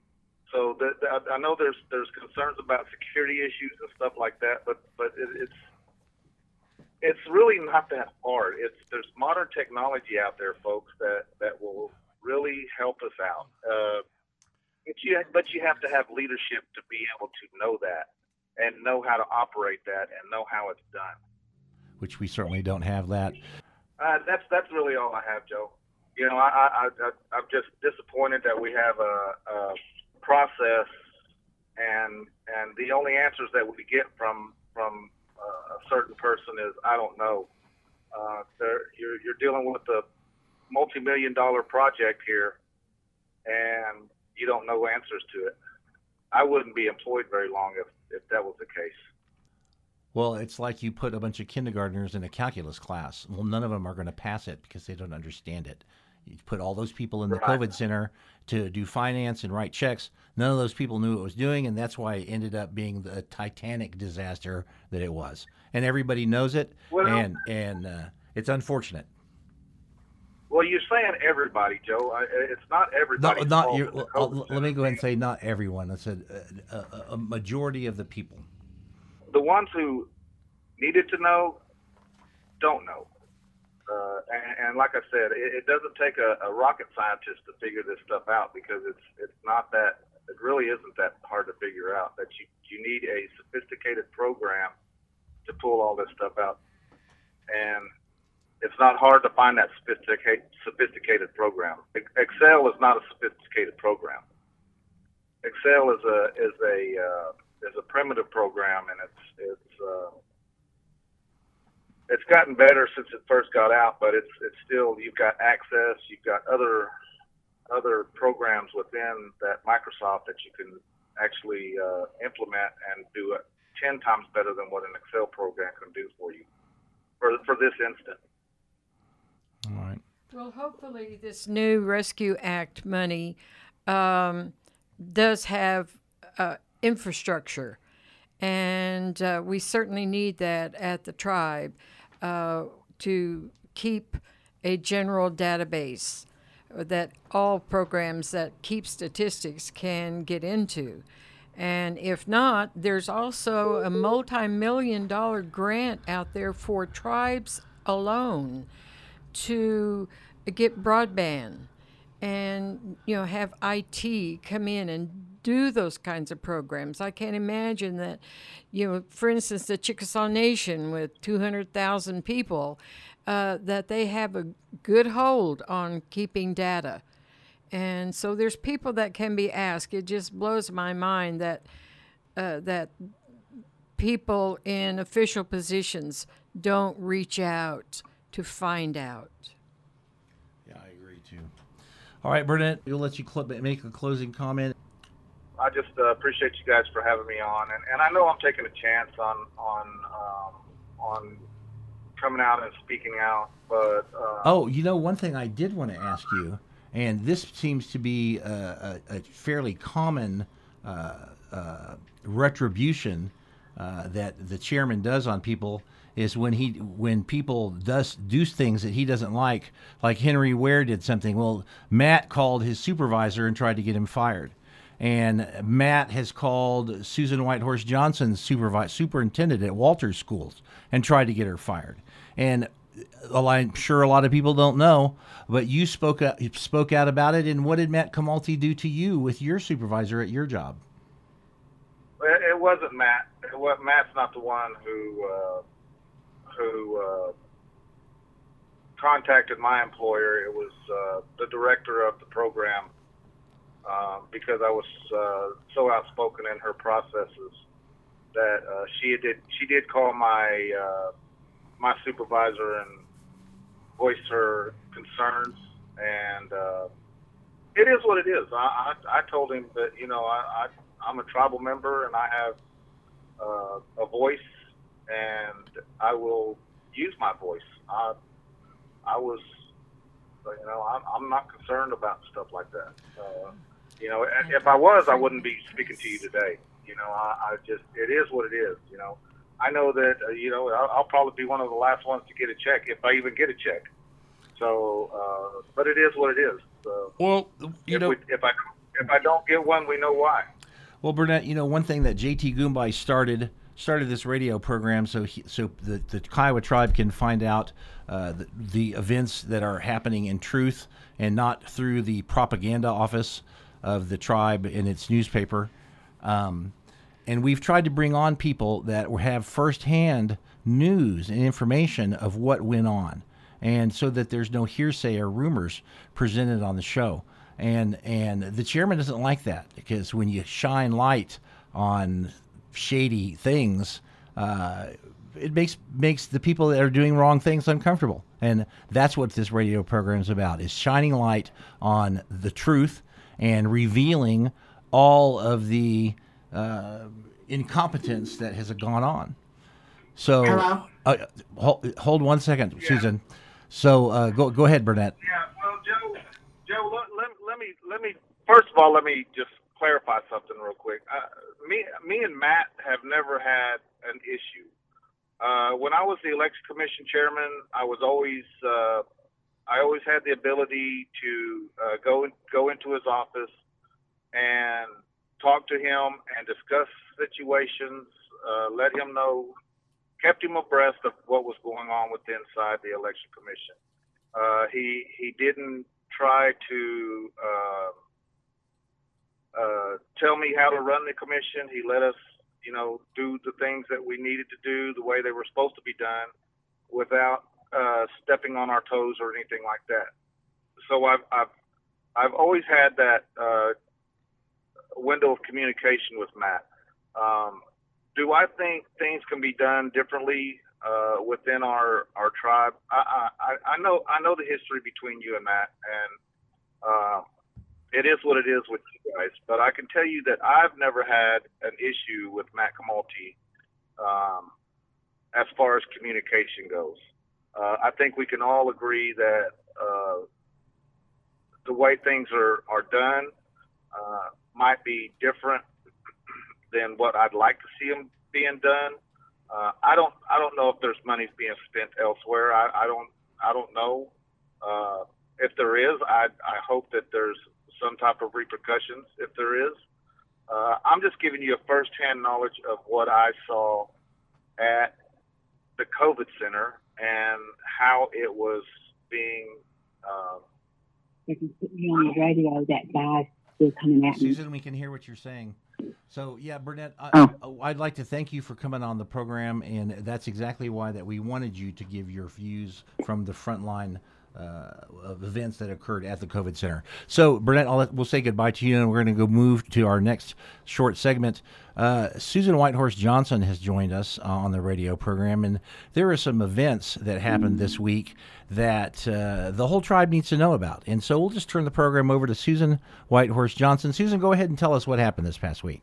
So the, the, I know there's there's concerns about security issues and stuff like that, but but it, it's it's really not that hard. It's there's modern technology out there, folks, that, that will really help us out. Uh, but you but you have to have leadership to be able to know that and know how to operate that and know how it's done. Which we certainly don't have that. Uh, that's that's really all I have, Joe. You know, I, I, I, I'm just disappointed that we have a, a process, and and the only answers that we get from from uh, a certain person is, I don't know. Uh, you're you're dealing with a multi-million dollar project here, and you don't know answers to it. I wouldn't be employed very long if, if that was the case. Well, it's like you put a bunch of kindergartners in a calculus class. Well, none of them are going to pass it because they don't understand it. You put all those people in the Right. COVID center to do finance and write checks. None of those people knew what it was doing, and that's why it ended up being the Titanic disaster that it was. And everybody knows it, Well- and and uh, it's unfortunate. Well, you're saying everybody, Joe. I, it's not No, everybody. not your, well, I'll- let me go ahead and say not everyone. I said a, a, a majority of the people. The ones who needed to know don't know. Uh, and, and like I said, it, it doesn't take a, a rocket scientist to figure this stuff out, because it's it's not that, it really isn't that hard to figure out. That you, you need a sophisticated program to pull all this stuff out. And it's not hard to find that sophisticated sophisticated program. Excel is not a sophisticated program. Excel is a is a uh, is a primitive program, and it's it's uh, it's gotten better since it first got out, but it's it's still, you've got Access, you've got other other programs within that Microsoft that you can actually uh, implement and do it ten times better than what an Excel program can do for you for for this instant. All right. Well, hopefully this new Rescue Act money um, does have uh, infrastructure, and uh, we certainly need that at the tribe uh, to keep a general database that all programs that keep statistics can get into. And if not, there's also a multi-million dollar grant out there for tribes alone to get broadband and, you know, have I T come in and do those kinds of programs. I can't imagine that, you know, for instance, the Chickasaw Nation with two hundred thousand people, uh, that they have a good hold on keeping data. And so there's people that can be asked. It just blows my mind that uh, that people in official positions don't reach out to find out. Yeah, I agree too. All right, Burnett, we'll let you cl- make a closing comment. I just uh, appreciate you guys for having me on, and, and I know I'm taking a chance on on um, on coming out and speaking out, but uh, Oh, you know, one thing I did want to ask you, and this seems to be a, a, a fairly common uh, uh, retribution uh, that the chairman does on people, is when he when people does do things that he doesn't like, like Henry Ware did something. Well, Matt called his supervisor and tried to get him fired. And Matt has called Susan Whitehorse Johnson's supervi- superintendent at Walters Schools and tried to get her fired. And I'm sure a lot of people don't know, but you spoke out, you spoke out about it. And what did Matt Kamalti do to you with your supervisor at your job? it, it wasn't Matt. It was, Matt's not the one who uh, who uh, contacted my employer. It was uh, the director of the program. Uh, because I was uh, so outspoken in her processes that uh, she did she did call my uh, my supervisor and voice her concerns, and uh, it is what it is. I, I, I told him that, you know, I, I I'm a tribal member and I have uh, a voice, and I will use my voice. I I was, you know, I'm, I'm not concerned about stuff like that. Uh, You know, if I was, I wouldn't be speaking to you today. You know, I, I just, it is what it is. You know, I know that, uh, you know, I'll, I'll probably be one of the last ones to get a check, if I even get a check. So, uh, but it is what it is. So Well, you if, know, we, if I If I don't get one, we know why. Well, Burnett, you know, one thing that J T Goombay started started this radio program so he, so the, the Kiowa tribe can find out uh, the, the events that are happening in truth and not through the propaganda office of the tribe in its newspaper. Um, and we've tried to bring on people that have firsthand news and information of what went on, and so that there's no hearsay or rumors presented on the show. And and the chairman doesn't like that, because when you shine light on shady things, uh, it makes makes the people that are doing wrong things uncomfortable. And that's what this radio program is about, is shining light on the truth and revealing all of the uh, incompetence that has gone on. So, Hello? Uh, hold, hold one second, Yeah. Susan. So uh, go go ahead, Burnett. Yeah, well, Joe, Joe, let, let, let me let me first of all let me just clarify something real quick. Uh, me, me and Matt have never had an issue. Uh, when I was the election commission chairman, I was always uh, I always had the ability to uh, go in, go into his office and talk to him and discuss situations, uh, let him know, kept him abreast of what was going on with inside the election commission. Uh, he he didn't try to uh, uh, tell me how to run the commission. He let us, you know, do the things that we needed to do the way they were supposed to be done, without uh, stepping on our toes or anything like that. So I've I've I've always had that uh, window of communication with Matt. Um, do I think things can be done differently uh, within our, our tribe? I, I I know I know the history between you and Matt, and uh, it is what it is with you guys. But I can tell you that I've never had an issue with Matt Comolti um, as far as communication goes. Uh, I think we can all agree that uh, the way things are, are done uh, might be different than what I'd like to see them being done. Uh, I don't I don't know if there's money being spent elsewhere. I, I don't I don't know. Uh, if there is, I I hope that there's some type of repercussions if there is. Uh, I'm just giving you a firsthand knowledge of what I saw at the COVID center and how it was being. Um, If you put me on the radio, that guy's still coming at me. Susan, we can hear what you're saying. So, yeah, Burnett, I, Oh. I'd like to thank you for coming on the program, and that's exactly why that we wanted you to give your views from the front line uh, of events that occurred at the COVID Center. So, Burnett, I'll let, we'll say goodbye to you, and we're going to go move to our next short segment. Uh, Susan Whitehorse Johnson has joined us uh, on the radio program, and there are some events that happened this week that uh, the whole tribe needs to know about. And so we'll just turn the program over to Susan Whitehorse Johnson. Susan, go ahead and tell us what happened this past week.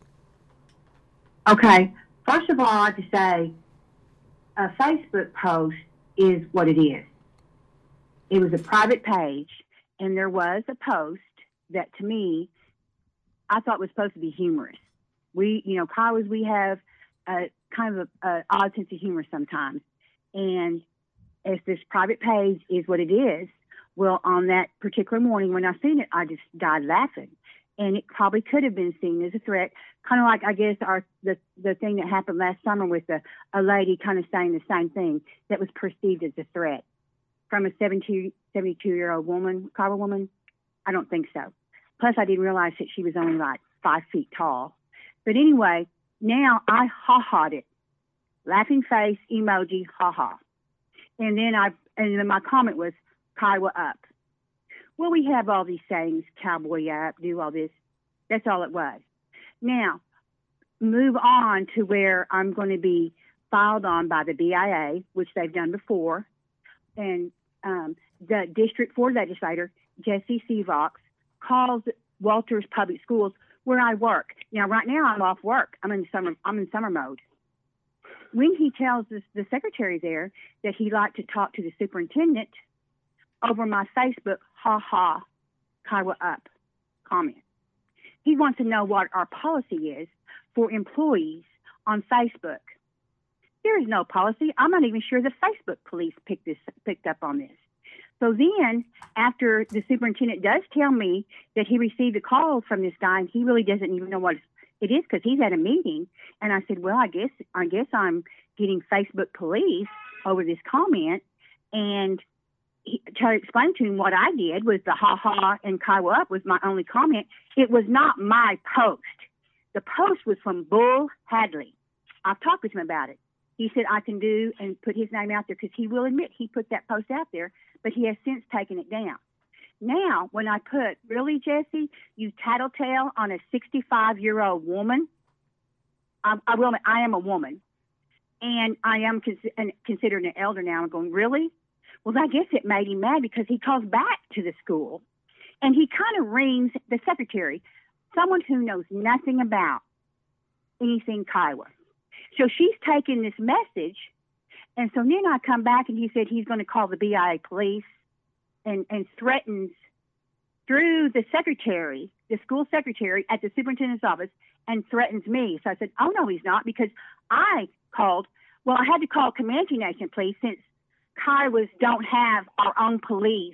Okay. First of all, I have to say, a Facebook post is what it is. It was a private page, and there was a post that, to me, I thought was supposed to be humorous. We, you know, Kiowas, we have a kind of a, a odd sense of humor sometimes. And as this private page is what it is, well, on that particular morning when I seen it, I just died laughing. And it probably could have been seen as a threat, kind of like, I guess, our the, the thing that happened last summer with a, a lady kind of saying the same thing that was perceived as a threat from a seventy-two-year-old woman, Kiowa woman. I don't think so. Plus, I didn't realize that she was only like five feet tall. But anyway, now I ha-ha'd it. Laughing face, emoji, ha-ha. And then I, and then my comment was, Kiowa up. Well, we have all these sayings, cowboy up, do all this. That's all it was. Now, move on to where I'm going to be filed on by the B I A, which they've done before. And um, the District four legislator, Jesse Seavox, calls Walters Public Schools, where I work. Now, right now, I'm off work. I'm in summer. I'm in summer mode. When he tells the, the secretary there that he'd like to talk to the superintendent over my Facebook, ha ha, Kiowa up comment. He wants to know what our policy is for employees on Facebook. There is no policy. I'm not even sure the Facebook police picked this picked up on this. So then, after the superintendent does tell me that he received a call from this guy and he really doesn't even know what it is because he's at a meeting. And I said, well, I guess I guess I'm getting Facebook police over this comment. And he, to explain to him what I did was the ha ha and Kiowa Up was my only comment. It was not my post. The post was from Bull Hadley. I've talked with him about it. He said I can do and put his name out there because he will admit he put that post out there, but he has since taken it down. Now, when I put, really, Jesse, you tattletale on a sixty-five-year-old woman, I, I will. I am a woman, and I am cons- considered an elder now. I'm going, really? Well, I guess it made him mad because he calls back to the school, and he kind of rings the secretary, someone who knows nothing about anything Kiowa. So she's taking this message, and so then I come back, and he said he's going to call the B I A police and, and threatens through the secretary, the school secretary at the superintendent's office, and threatens me. So I said, oh, no, he's not, because I called. Well, I had to call Comanche Nation Police since Kiowas don't have our own police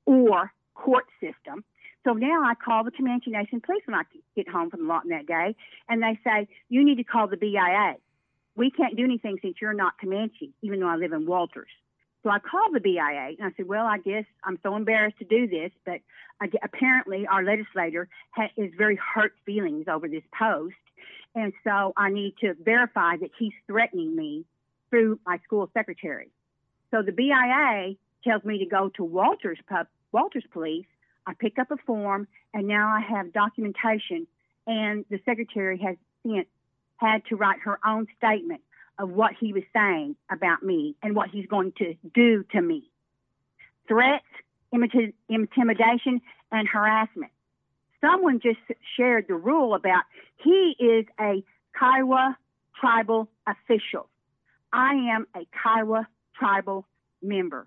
or court system. So now I call the Comanche Nation Police when I get home from Lawton that day, and they say, you need to call the B I A. We can't do anything since you're not Comanche, even though I live in Walters. So I called the B I A, and I said, well, I guess I'm so embarrassed to do this, but I, apparently our legislator ha- is very hurt feelings over this post, and so I need to verify that he's threatening me through my school secretary. So the B I A tells me to go to Walters, Pub- Walters Police. I pick up a form, and now I have documentation, and the secretary has sent, had to write her own statement of what he was saying about me and what he's going to do to me. Threats, imit- intimidation, and harassment. Someone just shared the rule about he is a Kiowa tribal official. I am a Kiowa tribal member.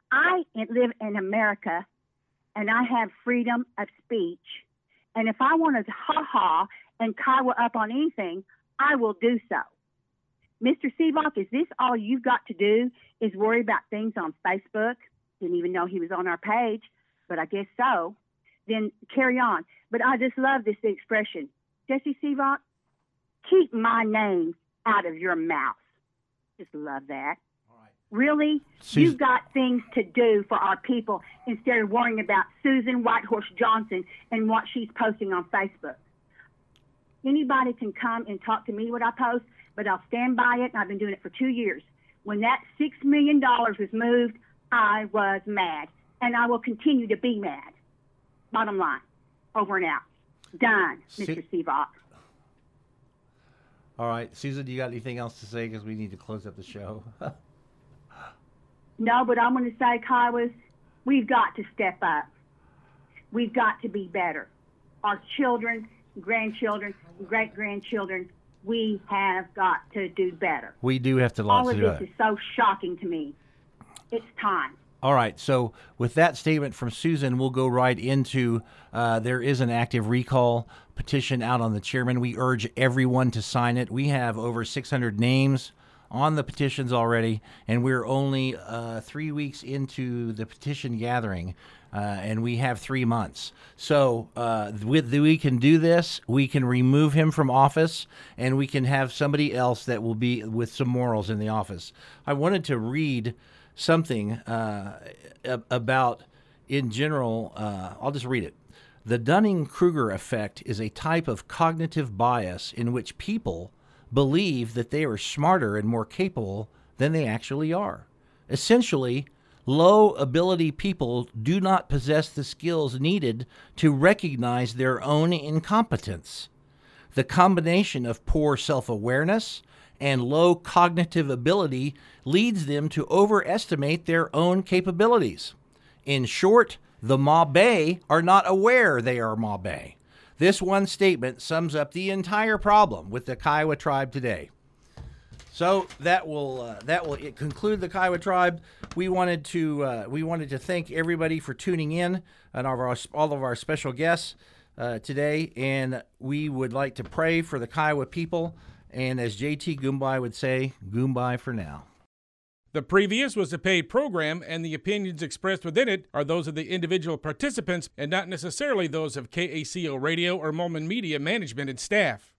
I live in America, and I have freedom of speech. And if I want to ha-ha and Kiowa Up on anything, I will do so. Mister Sivak, is this all you've got to do is worry about things on Facebook? Didn't even know he was on our page, but I guess so. Then carry on. But I just love this expression. Jesse Sivak, keep my name out of your mouth. Just love that. All right. Really? Susan. You've got things to do for our people instead of worrying about Susan Whitehorse Johnson and what she's posting on Facebook. Anybody can come and talk to me what I post, but I'll stand by it, and I've been doing it for two years. When that six million dollars was moved, I was mad, and I will continue to be mad. Bottom line, over and out. Done, Mister Sivak. All right. Susan, do you got anything else to say? Because we need to close up the show. No, but I'm going to say, Kiowas, we've got to step up. We've got to be better. Our children, grandchildren, great-grandchildren, we have got to do better. We do have to All lots of to this do is so shocking to me. It's time. All right. So with that statement from Susan, we'll go right into uh, there is an active recall petition out on the chairman. We urge everyone to sign it. We have over six hundred names on the petitions already, and we're only uh, three weeks into the petition gathering, uh, and we have three months. So uh, with the, we can do this. We can remove him from office, and we can have somebody else that will be with some morals in the office. I wanted to read something uh, about, in general, uh, I'll just read it. The Dunning-Kruger effect is a type of cognitive bias in which people believe that they are smarter and more capable than they actually are. Essentially, low-ability people do not possess the skills needed to recognize their own incompetence. The combination of poor self-awareness and low cognitive ability leads them to overestimate their own capabilities. In short, the Mabe are not aware they are Mabe. This one statement sums up the entire problem with the Kiowa tribe today. So that will uh, that will conclude the Kiowa tribe. We wanted to uh, we wanted to thank everybody for tuning in and all of our, all of our special guests uh, today, and we would like to pray for the Kiowa people. And as J T Goombay would say, Goombay for now. The previous was a paid program, and the opinions expressed within it are those of the individual participants and not necessarily those of K A C O Radio or Molman Media management and staff.